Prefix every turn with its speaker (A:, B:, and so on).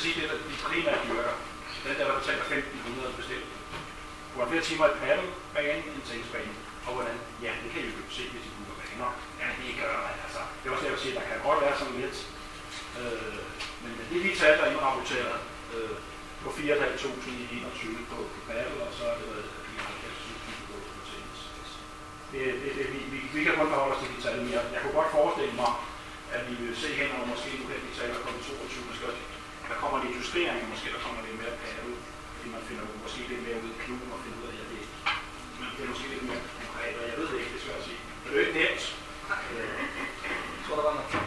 A: sige, det er de primære dyrker. Den der betaler 1.500 bestemt. Hvor flere timer et paddelbane end tennisbane. Og hvordan? Ja, det kan I jo se, hvis I booker baner. Ja, det gør man altså. Det er også det, jeg siger, der kan godt være sådan lidt. Men det er de tal, der er indrapporteret på 4.500 i 21 på paddel, og så er det 71.000 på tennis. Vi kan kun forholde os til de tal mere. Jeg kunne godt forestille mig, at vi vil se hen over måske nu kan de tal, der kommer 22, måske der kommer lidt justeringer, måske der kommer lidt mere paddel, fordi man finder måske lidt mere ud i klubben og finder ud af, at det er måske lidt mere konkret, og jeg ved det ikke, det er svært at sige. Men det er jo ikke nemt.
B: Jeg tror, der var noget